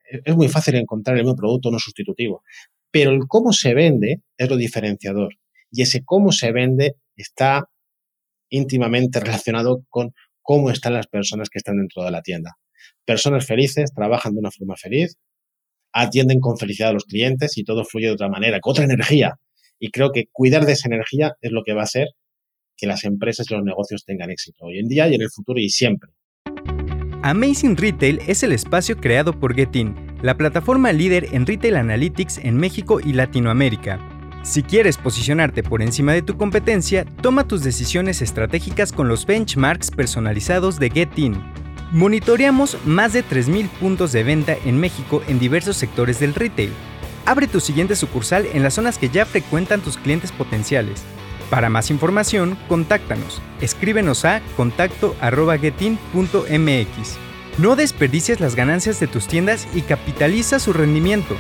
es muy fácil encontrar el mismo producto no sustitutivo, pero el cómo se vende es lo diferenciador. Y ese cómo se vende está íntimamente relacionado con cómo están las personas que están dentro de la tienda. Personas felices trabajan de una forma feliz, atienden con felicidad a los clientes y todo fluye de otra manera, con otra energía. Y creo que cuidar de esa energía es lo que va a hacer que las empresas y los negocios tengan éxito hoy en día y en el futuro y siempre. Amazing Retail es el espacio creado por Getin, la plataforma líder en Retail Analytics en México y Latinoamérica. Si quieres posicionarte por encima de tu competencia, toma tus decisiones estratégicas con los benchmarks personalizados de Getin. Monitoreamos más de 3,000 puntos de venta en México en diversos sectores del retail. Abre tu siguiente sucursal en las zonas que ya frecuentan tus clientes potenciales. Para más información, contáctanos. Escríbenos a contacto@getin.mx. No desperdicies las ganancias de tus tiendas y capitaliza su rendimiento.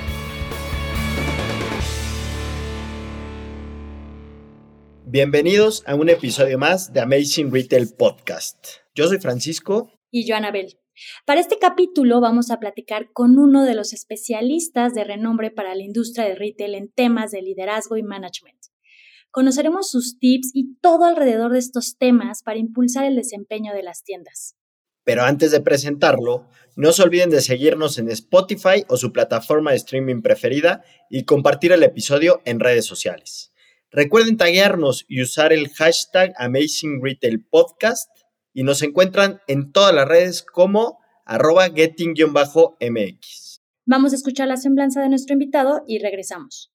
Bienvenidos a un episodio más de Amazing Retail Podcast. Yo soy Francisco. Y yo, Anabel. Para este capítulo vamos a platicar con uno de los especialistas de renombre para la industria de retail en temas de liderazgo y management. Conoceremos sus tips y todo alrededor de estos temas para impulsar el desempeño de las tiendas. Pero antes de presentarlo, no se olviden de seguirnos en Spotify o su plataforma de streaming preferida y compartir el episodio en redes sociales. Recuerden taguearnos y usar el hashtag Amazing Retail Podcast y nos encuentran en todas las redes como @getting_mx. Vamos a escuchar la semblanza de nuestro invitado y regresamos.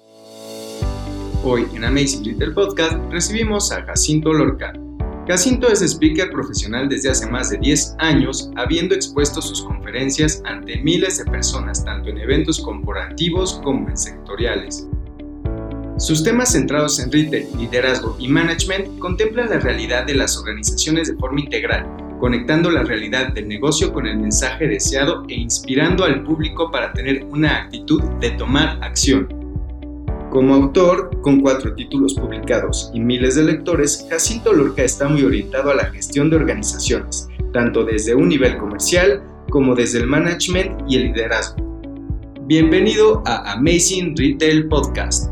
Hoy en Amazing Retail Podcast recibimos a Jacinto Lorca. Jacinto es speaker profesional desde hace más de 10 años, habiendo expuesto sus conferencias ante miles de personas, tanto en eventos corporativos como en sectoriales. Sus temas centrados en retail, liderazgo y management contemplan la realidad de las organizaciones de forma integral, conectando la realidad del negocio con el mensaje deseado e inspirando al público para tener una actitud de tomar acción. Como autor, con 4 títulos publicados y miles de lectores, Jacinto Lorca está muy orientado a la gestión de organizaciones, tanto desde un nivel comercial como desde el management y el liderazgo. Bienvenido a Amazing Retail Podcast.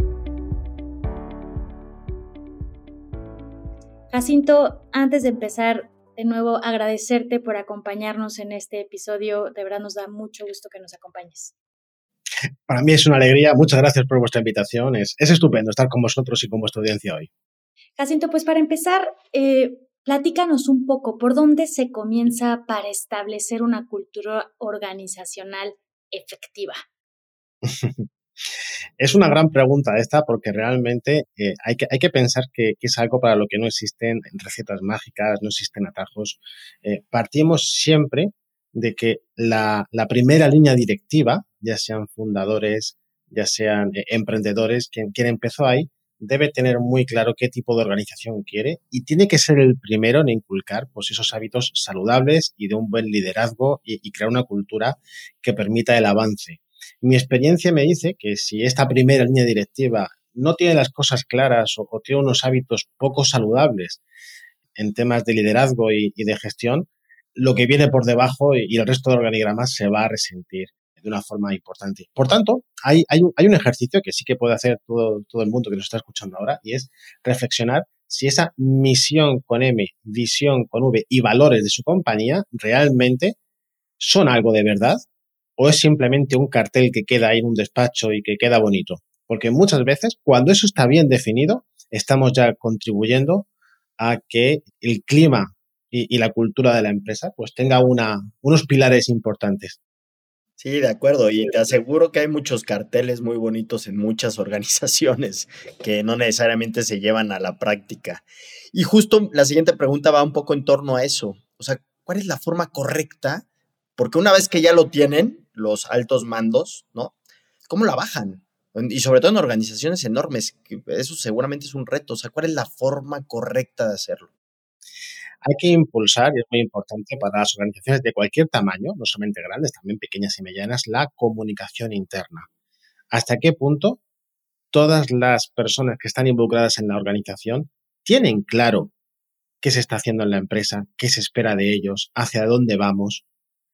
Jacinto, antes de empezar, de nuevo agradecerte por acompañarnos en este episodio. De verdad nos da mucho gusto que nos acompañes. Para mí es una alegría. Muchas gracias por vuestra invitación. Es estupendo estar con vosotros y con vuestra audiencia hoy. Jacinto, pues para empezar, platícanos un poco por dónde se comienza para establecer una cultura organizacional efectiva. Es una gran pregunta esta porque realmente hay que pensar que es algo para lo que no existen recetas mágicas, no existen atajos. Partimos siempre de que la primera línea directiva, ya sean fundadores, ya sean emprendedores, quien empezó ahí, debe tener muy claro qué tipo de organización quiere y tiene que ser el primero en inculcar pues, esos hábitos saludables y de un buen liderazgo y crear una cultura que permita el avance. Mi experiencia me dice que si esta primera línea directiva no tiene las cosas claras o tiene unos hábitos poco saludables en temas de liderazgo y de gestión, lo que viene por debajo y el resto del organigrama se va a resentir de una forma importante. Por tanto, hay un ejercicio que sí que puede hacer todo el mundo que nos está escuchando ahora y es reflexionar si esa misión con M, visión con V y valores de su compañía realmente son algo de verdad o es simplemente un cartel que queda ahí en un despacho y que queda bonito. Porque muchas veces, cuando eso está bien definido, estamos ya contribuyendo a que el clima y la cultura de la empresa pues tenga unos pilares importantes. Sí, de acuerdo. Y te aseguro que hay muchos carteles muy bonitos en muchas organizaciones que no necesariamente se llevan a la práctica. Y justo la siguiente pregunta va un poco en torno a eso. O sea, ¿cuál es la forma correcta? Porque una vez que ya lo tienen, los altos mandos, ¿no? ¿Cómo la bajan? Y sobre todo en organizaciones enormes, que eso seguramente es un reto. O sea, ¿cuál es la forma correcta de hacerlo? Hay que impulsar, y es muy importante para las organizaciones de cualquier tamaño, no solamente grandes, también pequeñas y medianas, la comunicación interna. ¿Hasta qué punto todas las personas que están involucradas en la organización tienen claro qué se está haciendo en la empresa, qué se espera de ellos, hacia dónde vamos?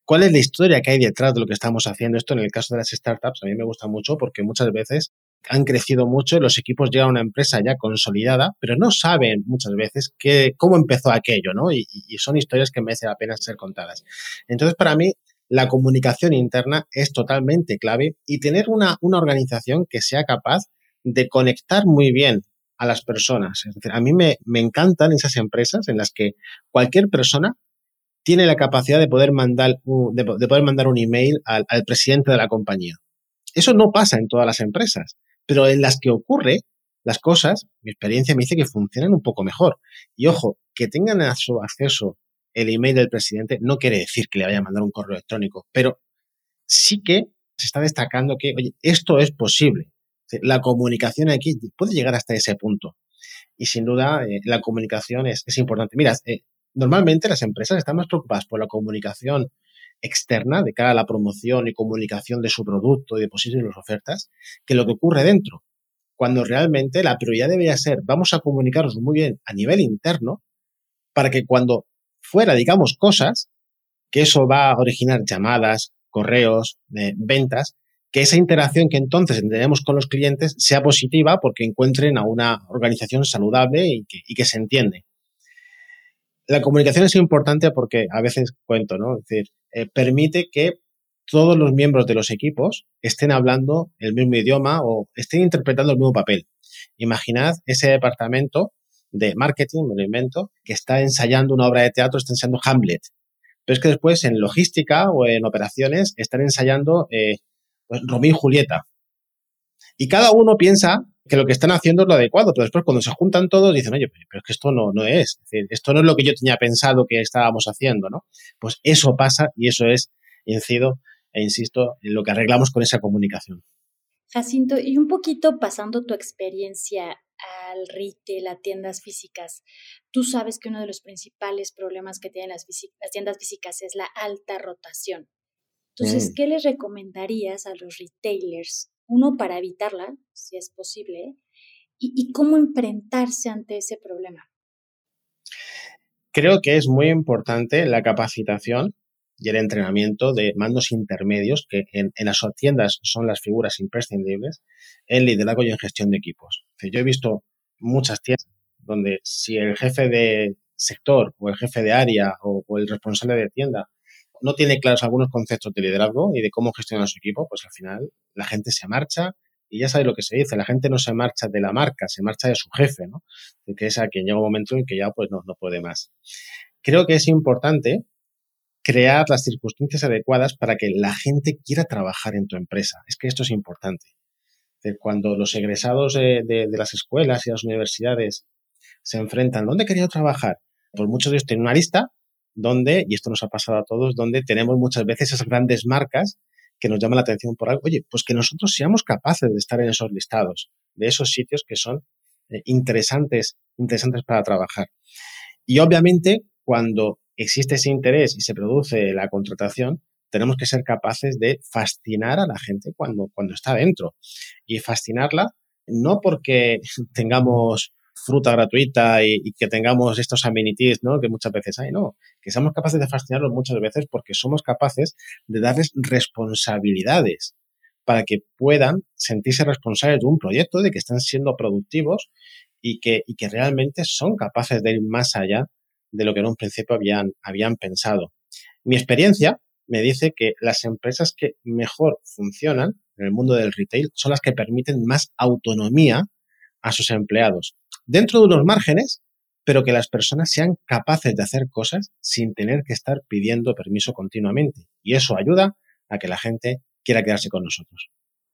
¿Cuál es la historia que hay detrás de lo que estamos haciendo? Esto en el caso de las startups a mí me gusta mucho porque muchas veces han crecido mucho, los equipos llegan a una empresa ya consolidada, pero no saben muchas veces cómo empezó aquello, ¿no? Y son historias que merecen la pena ser contadas. Entonces, para mí, la comunicación interna es totalmente clave y tener una organización que sea capaz de conectar muy bien a las personas. Es decir, a mí me encantan esas empresas en las que cualquier persona tiene la capacidad de poder mandar un email al presidente de la compañía. Eso no pasa en todas las empresas, pero en las que ocurre, las cosas, mi experiencia me dice que funcionan un poco mejor. Y ojo, que tengan a su acceso el email del presidente no quiere decir que le vaya a mandar un correo electrónico, pero sí que se está destacando que, oye, esto es posible. La comunicación aquí puede llegar hasta ese punto. Y sin duda, la comunicación es importante. Mira, normalmente las empresas están más preocupadas por la comunicación externa de cara a la promoción y comunicación de su producto y de posibles ofertas que lo que ocurre dentro. Cuando realmente la prioridad debería ser, vamos a comunicarnos muy bien a nivel interno para que cuando fuera digamos cosas, que eso va a originar llamadas, correos, ventas, que esa interacción que entonces tendremos con los clientes sea positiva porque encuentren a una organización saludable y que se entiende. La comunicación es importante porque a veces cuento, ¿no? Es decir, permite que todos los miembros de los equipos estén hablando el mismo idioma o estén interpretando el mismo papel. Imaginad ese departamento de marketing, me lo invento, que está ensayando una obra de teatro, está ensayando Hamlet. Pero es que después en logística o en operaciones están ensayando Romeo y Julieta. Y cada uno piensa que lo que están haciendo es lo adecuado, pero después cuando se juntan todos dicen, oye, pero es que esto no es. Es decir, esto no es lo que yo tenía pensado que estábamos haciendo, ¿no? Pues eso pasa y eso es, incido e insisto, en lo que arreglamos con esa comunicación. Jacinto, y un poquito pasando tu experiencia al retail, a tiendas físicas, tú sabes que uno de los principales problemas que tienen las tiendas físicas es la alta rotación. Entonces, ¿qué les recomendarías a los retailers? Uno, para evitarla, si es posible, y cómo enfrentarse ante ese problema. Creo que es muy importante la capacitación y el entrenamiento de mandos intermedios, que en las tiendas son las figuras imprescindibles, en liderazgo y en gestión de equipos. Yo he visto muchas tiendas donde si el jefe de sector o el jefe de área o el responsable de tienda no tiene claros algunos conceptos de liderazgo y de cómo gestionar su equipo, pues al final la gente se marcha y ya sabes lo que se dice, la gente no se marcha de la marca, se marcha de su jefe, ¿no? De que es a quien llega un momento en que ya pues no puede más. Creo que es importante crear las circunstancias adecuadas para que la gente quiera trabajar en tu empresa. Es que esto es importante. Cuando los egresados de las escuelas y las universidades se enfrentan, ¿dónde quería trabajar? Pues muchos de ellos tienen una lista donde, y esto nos ha pasado a todos, donde tenemos muchas veces esas grandes marcas que nos llaman la atención por algo. Oye, pues que nosotros seamos capaces de estar en esos listados, de esos sitios que son interesantes para trabajar. Y obviamente, cuando existe ese interés y se produce la contratación, tenemos que ser capaces de fascinar a la gente cuando está dentro. Y fascinarla no porque tengamos fruta gratuita y que tengamos estos amenities, ¿no? Que muchas veces hay, no. Que seamos capaces de fascinarlos muchas veces porque somos capaces de darles responsabilidades para que puedan sentirse responsables de un proyecto, de que están siendo productivos y que realmente son capaces de ir más allá de lo que en un principio habían pensado. Mi experiencia me dice que las empresas que mejor funcionan en el mundo del retail son las que permiten más autonomía a sus empleados, dentro de unos márgenes, pero que las personas sean capaces de hacer cosas sin tener que estar pidiendo permiso continuamente. Y eso ayuda a que la gente quiera quedarse con nosotros.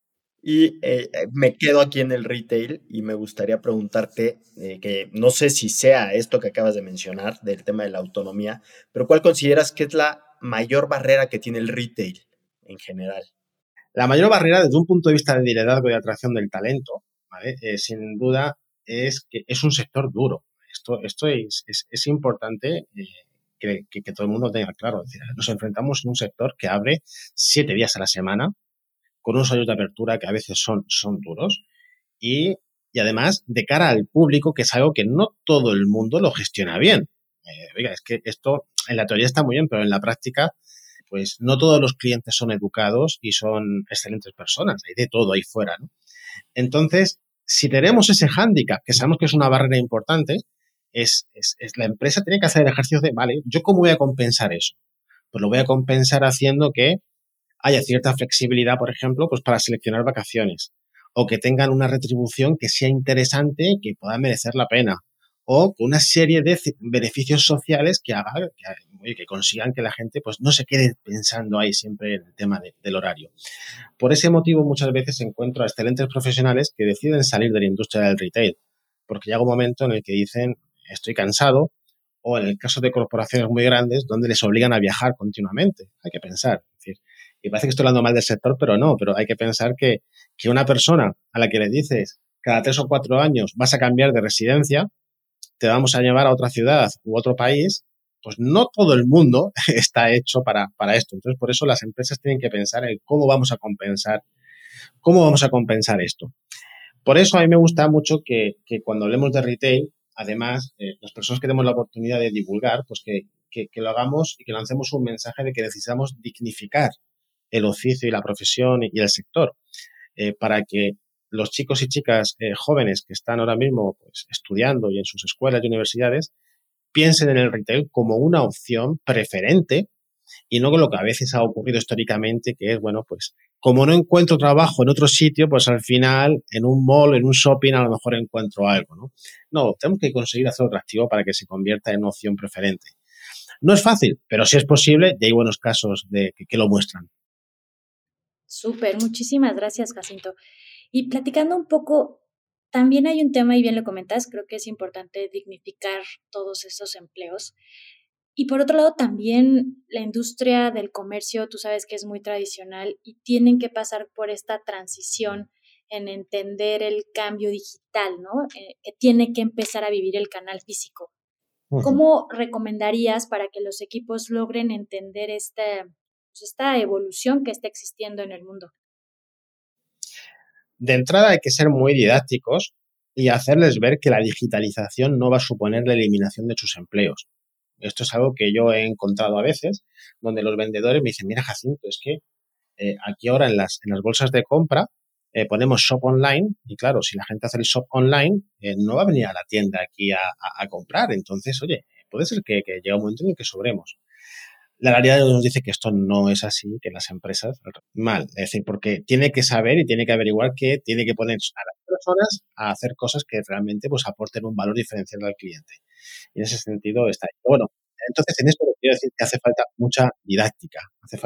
Y me quedo aquí en el retail y me gustaría preguntarte, que no sé si sea esto que acabas de mencionar, del tema de la autonomía, pero ¿cuál consideras que es la mayor barrera que tiene el retail en general? La mayor barrera desde un punto de vista de liderazgo y atracción del talento, ¿vale? Sin duda, es que es un sector duro. Esto es importante que todo el mundo tenga claro. Es decir, nos enfrentamos en un sector que abre 7 días a la semana, con unos horarios de apertura que a veces son duros y además de cara al público, que es algo que no todo el mundo lo gestiona bien. Oiga, es que esto en la teoría está muy bien, pero en la práctica pues no todos los clientes son educados y son excelentes personas. Hay de todo ahí fuera, ¿no? Entonces, si tenemos ese hándicap, que sabemos que es una barrera importante, es la empresa tiene que hacer el ejercicio de, vale, ¿yo cómo voy a compensar eso? Pues lo voy a compensar haciendo que haya cierta flexibilidad, por ejemplo, pues para seleccionar vacaciones, o que tengan una retribución que sea interesante y que pueda merecer la pena, o con una serie de beneficios sociales que hagan, que consigan que la gente pues no se quede pensando ahí siempre en el tema del horario. Por ese motivo, muchas veces encuentro a excelentes profesionales que deciden salir de la industria del retail, porque llega un momento en el que dicen, estoy cansado, o en el caso de corporaciones muy grandes, donde les obligan a viajar continuamente. Hay que pensar. Es decir, y parece que estoy hablando mal del sector, pero no, pero hay que pensar que una persona a la que le dices cada 3 o 4 años vas a cambiar de residencia, te vamos a llevar a otra ciudad u otro país, pues no todo el mundo está hecho para esto. Entonces, por eso las empresas tienen que pensar en cómo vamos a compensar esto. Por eso a mí me gusta mucho que cuando hablemos de retail, además, las personas que tenemos la oportunidad de divulgar, pues que lo hagamos y que lancemos un mensaje de que necesitamos dignificar el oficio y la profesión y el sector, para que los chicos y chicas jóvenes que están ahora mismo pues, estudiando y en sus escuelas y universidades piensen en el retail como una opción preferente y no con lo que a veces ha ocurrido históricamente, que es, bueno, pues como no encuentro trabajo en otro sitio, pues al final en un mall, en un shopping, a lo mejor encuentro algo, ¿no? No, tenemos que conseguir hacerlo atractivo para que se convierta en una opción preferente. No es fácil, pero sí es posible y hay buenos casos que lo muestran. Súper, muchísimas gracias, Jacinto. Y platicando un poco, también hay un tema, y bien lo comentas, creo que es importante dignificar todos esos empleos. Y por otro lado, también la industria del comercio, tú sabes que es muy tradicional y tienen que pasar por esta transición en entender el cambio digital, ¿no? Que tiene que empezar a vivir el canal físico. ¿Cómo recomendarías para que los equipos logren entender esta evolución que está existiendo en el mundo? De entrada hay que ser muy didácticos y hacerles ver que la digitalización no va a suponer la eliminación de sus empleos. Esto es algo que yo he encontrado a veces, donde los vendedores me dicen, mira, Jacinto, es que aquí ahora en las bolsas de compra ponemos shop online y claro, si la gente hace el shop online, no va a venir a la tienda aquí a comprar. Entonces, oye, puede ser que llegue un momento en el que sobremos. La realidad nos dice que esto no es así, que las empresas mal. Es decir, porque tiene que saber y tiene que averiguar que tiene que poner a las personas a hacer cosas que realmente pues aporten un valor diferencial al cliente. Y en ese sentido está ahí. Bueno, entonces en esto quiero decir que hace falta mucha didáctica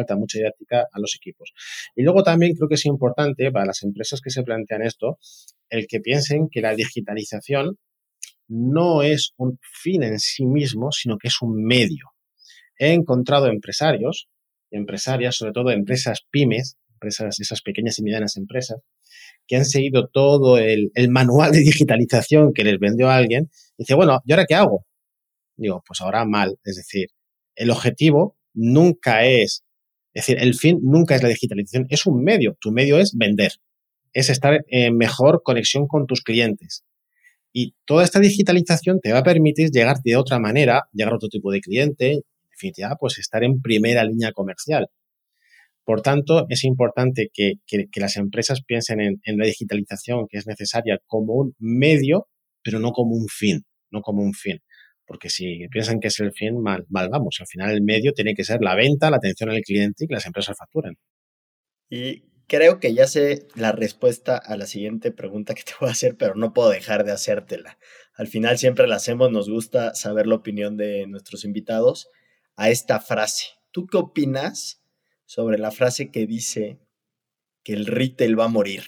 a los equipos. Y luego también creo que es importante para las empresas que se plantean esto, el que piensen que la digitalización no es un fin en sí mismo, sino que es un medio. He encontrado empresarios y empresarias, sobre todo empresas pymes, esas pequeñas y medianas empresas, que han seguido todo el manual de digitalización que les vendió alguien. Y dice, bueno, ¿y ahora qué hago? Digo, pues ahora mal. Es decir, el objetivo nunca es decir, el fin nunca es la digitalización, es un medio. Tu medio es vender, es estar en mejor conexión con tus clientes. Y toda esta digitalización te va a permitir llegar de otra manera, llegar a otro tipo de cliente, en definitiva, pues estar en primera línea comercial. Por tanto, es importante que las empresas piensen en la digitalización que es necesaria como un medio, pero no como un fin, Porque si piensan que es el fin, mal vamos. Al final el medio tiene que ser la venta, la atención al cliente y que las empresas facturen. Y creo que ya sé la respuesta a la siguiente pregunta que te voy a hacer, pero no puedo dejar de hacértela. Al final siempre la hacemos, nos gusta saber la opinión de nuestros invitados a esta frase. ¿Tú qué opinas sobre la frase que dice que el retail va a morir?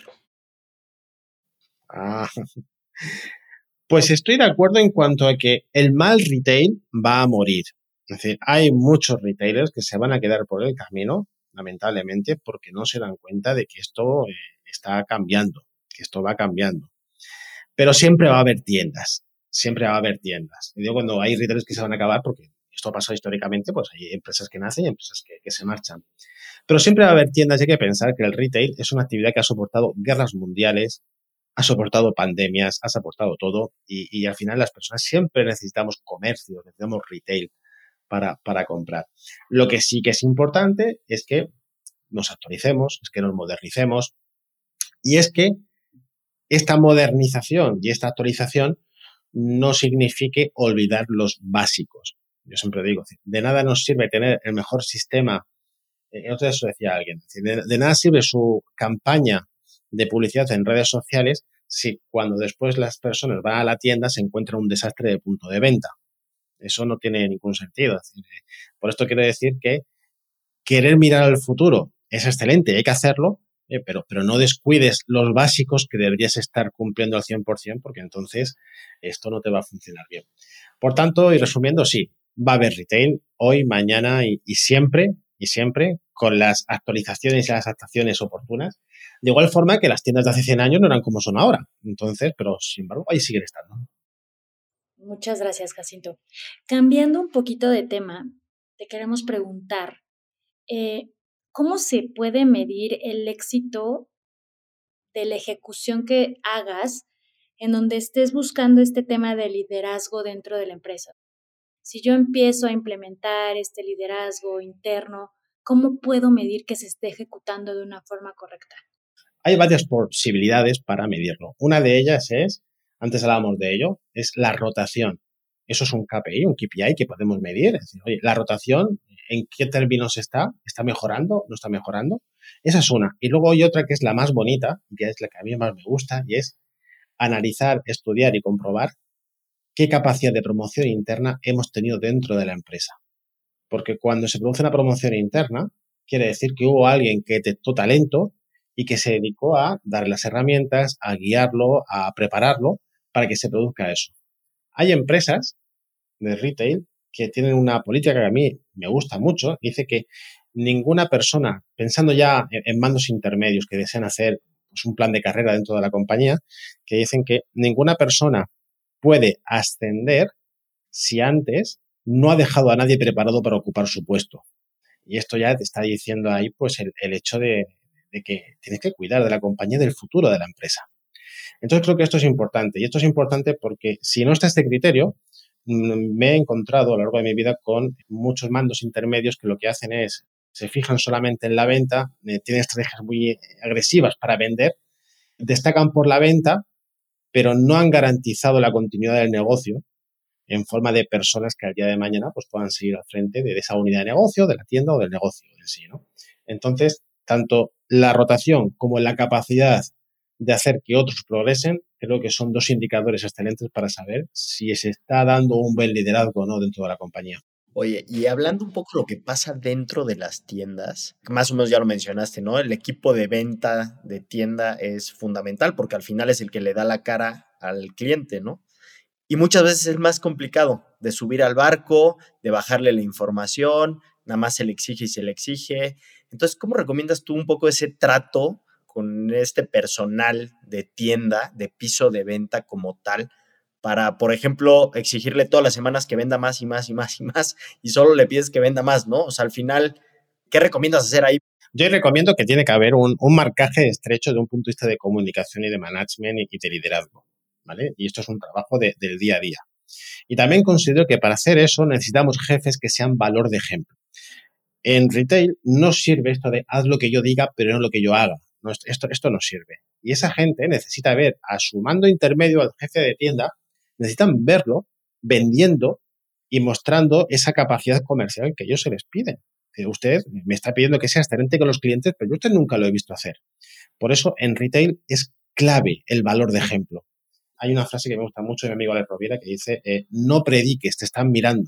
Pues estoy de acuerdo en cuanto a que el mal retail va a morir. Es decir, hay muchos retailers que se van a quedar por el camino, lamentablemente, porque no se dan cuenta de que esto está cambiando, que esto va cambiando. Pero siempre va a haber tiendas, Y digo, cuando hay retailers que se van a acabar, porque esto ha pasado históricamente, pues hay empresas que nacen y empresas que se marchan. Pero siempre va a haber tiendas y hay que pensar que el retail es una actividad que ha soportado guerras mundiales, ha soportado pandemias, ha soportado todo y al final las personas siempre necesitamos comercio, necesitamos retail para comprar. Lo que sí que es importante es que nos actualicemos, es que nos modernicemos y es que esta modernización y esta actualización no signifique olvidar los básicos. Yo siempre digo, de nada nos sirve tener el mejor sistema. Otra vez eso decía alguien, de nada sirve su campaña de publicidad en redes sociales si cuando después las personas van a la tienda se encuentran un desastre de punto de venta. Eso no tiene ningún sentido. Por esto quiero decir que querer mirar al futuro es excelente, hay que hacerlo, pero no descuides los básicos que deberías estar cumpliendo al 100%, porque entonces esto no te va a funcionar bien. Por tanto, y resumiendo, sí, va a haber retail hoy, mañana y siempre, con las actualizaciones y las adaptaciones oportunas. De igual forma que las tiendas de hace 100 años no eran como son ahora. Entonces, pero sin embargo, ahí siguen estando. Muchas gracias, Jacinto. Cambiando un poquito de tema, te queremos preguntar, ¿cómo se puede medir el éxito de la ejecución que hagas en donde estés buscando este tema de liderazgo dentro de la empresa? Si yo empiezo a implementar este liderazgo interno, ¿cómo puedo medir que se esté ejecutando de una forma correcta? Hay varias posibilidades para medirlo. Una de ellas es, antes hablábamos de ello, es la rotación. Eso es un KPI, un KPI que podemos medir. Es decir, oye, la rotación, ¿en qué términos está? ¿Está mejorando? ¿No está mejorando? Esa es una. Y luego hay otra que es la más bonita, que es la que a mí más me gusta, y es analizar, estudiar y comprobar qué capacidad de promoción interna hemos tenido dentro de la empresa. Porque cuando se produce una promoción interna, quiere decir que hubo alguien que detectó talento y que se dedicó a darle las herramientas, a guiarlo, a prepararlo para que se produzca eso. Hay empresas de retail que tienen una política que a mí me gusta mucho, que dice que ninguna persona, pensando ya en mandos intermedios que desean hacer pues, un plan de carrera dentro de la compañía, que dicen que ninguna persona puede ascender si antes no ha dejado a nadie preparado para ocupar su puesto. Y esto ya te está diciendo ahí pues el hecho de que tienes que cuidar de la compañía y del futuro de la empresa. Entonces creo que esto es importante. Y esto es importante porque si no está este criterio, me he encontrado a lo largo de mi vida con muchos mandos intermedios que lo que hacen es, se fijan solamente en la venta, tienen estrategias muy agresivas para vender, destacan por la venta, pero no han garantizado la continuidad del negocio en forma de personas que al día de mañana pues, puedan seguir al frente de esa unidad de negocio, de la tienda o del negocio en sí, ¿no? Entonces, tanto la rotación como la capacidad de hacer que otros progresen, creo que son dos indicadores excelentes para saber si se está dando un buen liderazgo o no dentro de la compañía. Oye, y hablando un poco de lo que pasa dentro de las tiendas, más o menos ya lo mencionaste, ¿no? El equipo de venta de tienda es fundamental porque al final es el que le da la cara al cliente, ¿no? Y muchas veces es más complicado de subir al barco, de bajarle la información, nada más se le exige y se le exige. Entonces, ¿cómo recomiendas tú un poco ese trato con este personal de tienda, de piso de venta como tal, para, por ejemplo, exigirle todas las semanas que venda más y más y más y más y solo le pides que venda más, ¿no? O sea, al final, ¿qué recomiendas hacer ahí? Yo recomiendo que tiene que haber un marcaje estrecho de un punto de vista de comunicación y de management y de liderazgo, ¿vale? Y esto es un trabajo del día a día. Y también considero que para hacer eso necesitamos jefes que sean valor de ejemplo. En retail no sirve esto de haz lo que yo diga, pero no lo que yo haga. No, esto no sirve. Y esa gente necesita ver a su mando intermedio, al jefe de tienda, necesitan verlo vendiendo y mostrando esa capacidad comercial que ellos se les piden. Que usted me está pidiendo que sea excelente con los clientes, pero yo usted nunca lo he visto hacer. Por eso en retail es clave el valor de ejemplo. Hay una frase que me gusta mucho de mi amigo Alex Rovira que dice, no prediques, te están mirando,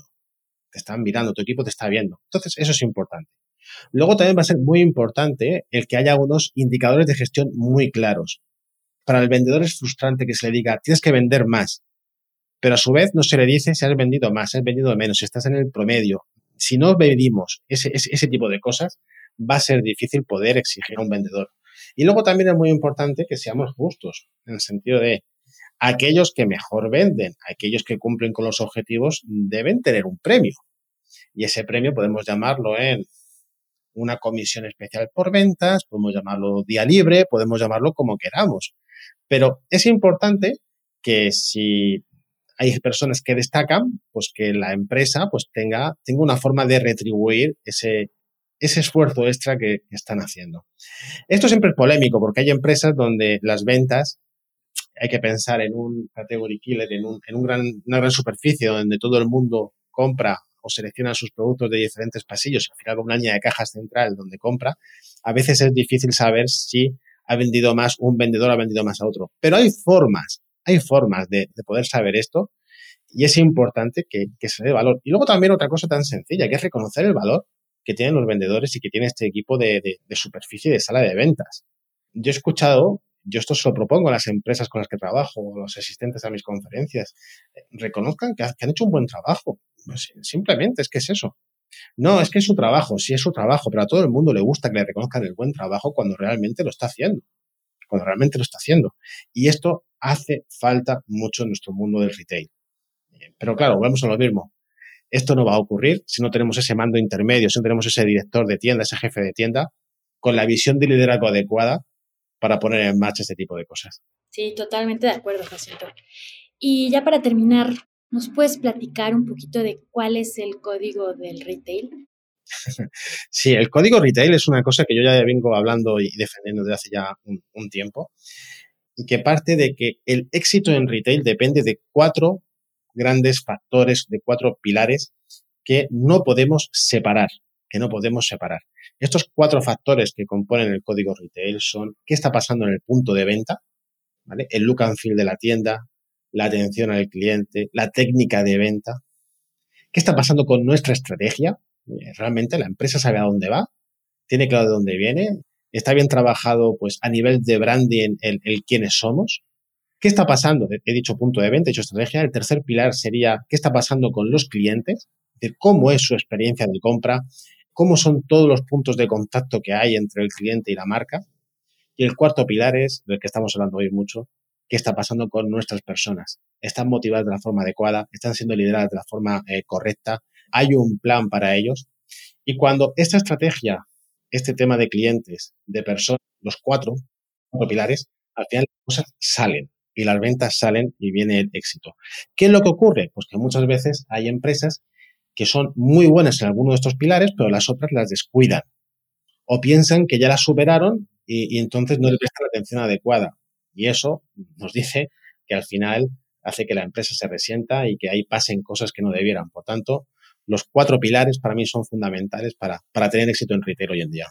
tu equipo te está viendo. Entonces, eso es importante. Luego también va a ser muy importante el que haya unos indicadores de gestión muy claros. Para el vendedor es frustrante que se le diga, tienes que vender más, pero a su vez no se le dice si has vendido más, si has vendido menos, si estás en el promedio. Si no medimos ese tipo de cosas, va a ser difícil poder exigir a un vendedor. Y luego también es muy importante que seamos justos, en el sentido de aquellos que mejor venden, aquellos que cumplen con los objetivos, deben tener un premio. Y ese premio podemos llamarlo en una comisión especial por ventas, podemos llamarlo día libre, podemos llamarlo como queramos. Pero es importante que si hay personas que destacan, pues que la empresa pues tenga una forma de retribuir ese esfuerzo extra que están haciendo. Esto siempre es polémico porque hay empresas donde las ventas, hay que pensar en un category killer, en una gran superficie donde todo el mundo compra o selecciona sus productos de diferentes pasillos, al final con una línea de cajas central donde compra, a veces es difícil saber si ha vendido más un vendedor o ha vendido más a otro. Pero hay formas de poder saber esto y es importante que se dé valor. Y luego también otra cosa tan sencilla, que es reconocer el valor que tienen los vendedores y que tiene este equipo de superficie de sala de ventas. Yo esto se lo propongo a las empresas con las que trabajo, o los asistentes a mis conferencias, reconozcan que han hecho un buen trabajo. Pues simplemente es que es eso. No, es que es su trabajo, sí es su trabajo, pero a todo el mundo le gusta que le reconozcan el buen trabajo cuando realmente lo está haciendo. Y esto hace falta mucho en nuestro mundo del retail. Pero claro, volvemos a lo mismo. Esto no va a ocurrir si no tenemos ese mando intermedio, si no tenemos ese director de tienda, ese jefe de tienda, con la visión de liderazgo adecuada para poner en marcha este tipo de cosas. Sí, totalmente de acuerdo, Jacinto. Y ya para terminar, ¿nos puedes platicar un poquito de cuál es el código del retail? Sí, el código retail es una cosa que yo ya vengo hablando y defendiendo desde hace ya un tiempo y que parte de que el éxito en retail depende de 4 grandes factores, de 4 pilares que no podemos separar. Estos 4 factores que componen el código retail son qué está pasando en el punto de venta, ¿vale? El look and feel de la tienda, la atención al cliente, la técnica de venta. ¿Qué está pasando con nuestra estrategia? ¿Realmente la empresa sabe a dónde va? ¿Tiene claro de dónde viene? ¿Está bien trabajado pues a nivel de branding el quiénes somos? ¿Qué está pasando? He dicho punto de venta, he dicho estrategia. El tercer pilar sería qué está pasando con los clientes, es decir, cómo es su experiencia de compra, cómo son todos los puntos de contacto que hay entre el cliente y la marca. Y el cuarto pilar es, del que estamos hablando hoy mucho, qué está pasando con nuestras personas. ¿Están motivadas de la forma adecuada? ¿Están siendo lideradas de la forma correcta? ¿Hay un plan para ellos? Y cuando esta estrategia, este tema de clientes, de personas, los cuatro pilares, al final las cosas salen y las ventas salen y viene el éxito. ¿Qué es lo que ocurre? Pues que muchas veces hay empresas que son muy buenas en alguno de estos pilares, pero las otras las descuidan o piensan que ya las superaron y entonces no les prestan la atención adecuada. Y eso nos dice que al final hace que la empresa se resienta y que ahí pasen cosas que no debieran. Por tanto, los 4 pilares para mí son fundamentales para tener éxito en retail hoy en día.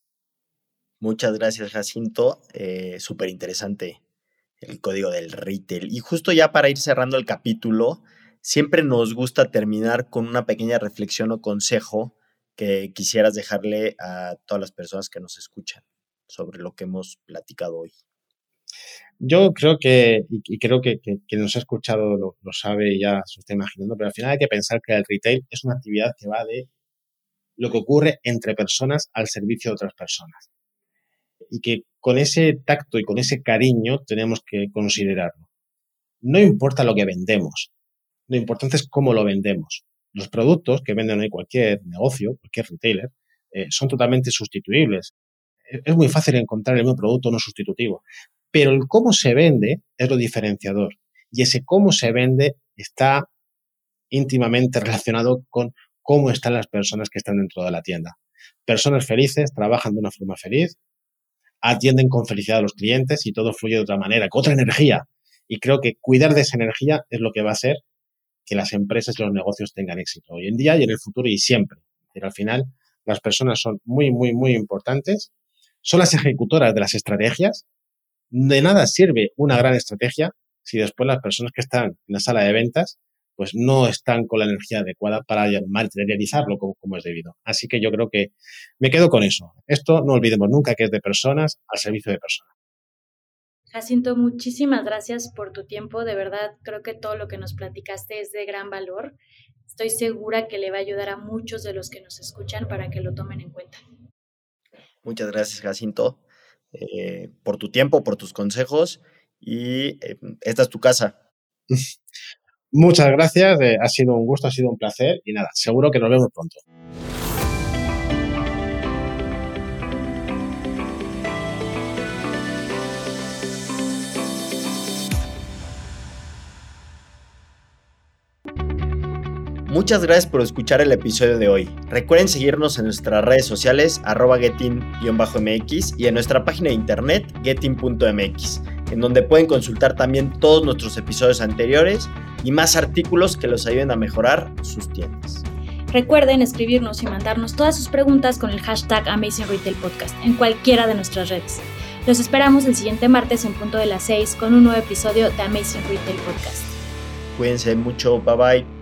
Muchas gracias, Jacinto. Súper interesante el código del retail. Y justo ya para ir cerrando el capítulo, siempre nos gusta terminar con una pequeña reflexión o consejo que quisieras dejarle a todas las personas que nos escuchan sobre lo que hemos platicado hoy. Yo creo que quien nos ha escuchado lo sabe y ya se está imaginando, pero al final hay que pensar que el retail es una actividad que va de lo que ocurre entre personas al servicio de otras personas. Y que con ese tacto y con ese cariño tenemos que considerarlo. No importa lo que vendemos, lo importante es cómo lo vendemos. Los productos que venden hoy cualquier negocio, cualquier retailer, son totalmente sustituibles. Es muy fácil encontrar el mismo producto no sustitutivo, pero el cómo se vende es lo diferenciador. Y ese cómo se vende está íntimamente relacionado con cómo están las personas que están dentro de la tienda. Personas felices trabajan de una forma feliz, atienden con felicidad a los clientes y todo fluye de otra manera, con otra energía. Y creo que cuidar de esa energía es lo que va a hacer que las empresas y los negocios tengan éxito hoy en día y en el futuro y siempre. Pero al final, las personas son muy, muy, muy importantes. Son las ejecutoras de las estrategias. De nada sirve una gran estrategia si después las personas que están en la sala de ventas pues no están con la energía adecuada para materializarlo como es debido. Así que yo creo que me quedo con eso. Esto no olvidemos nunca que es de personas al servicio de personas. Jacinto, muchísimas gracias por tu tiempo. De verdad, creo que todo lo que nos platicaste es de gran valor. Estoy segura que le va a ayudar a muchos de los que nos escuchan para que lo tomen en cuenta. Muchas gracias, Jacinto, por tu tiempo, por tus consejos y esta es tu casa. Muchas gracias, ha sido un gusto, ha sido un placer y nada, seguro que nos vemos pronto. Muchas gracias por escuchar el episodio de hoy. Recuerden seguirnos en nuestras redes sociales @getin_mx y en nuestra página de internet getin.mx, en donde pueden consultar también todos nuestros episodios anteriores y más artículos que los ayuden a mejorar sus tiendas. Recuerden escribirnos y mandarnos todas sus preguntas con el hashtag Amazing Retail Podcast en cualquiera de nuestras redes. Los esperamos el siguiente martes en punto de las 6 con un nuevo episodio de Amazing Retail Podcast. Cuídense mucho, bye bye.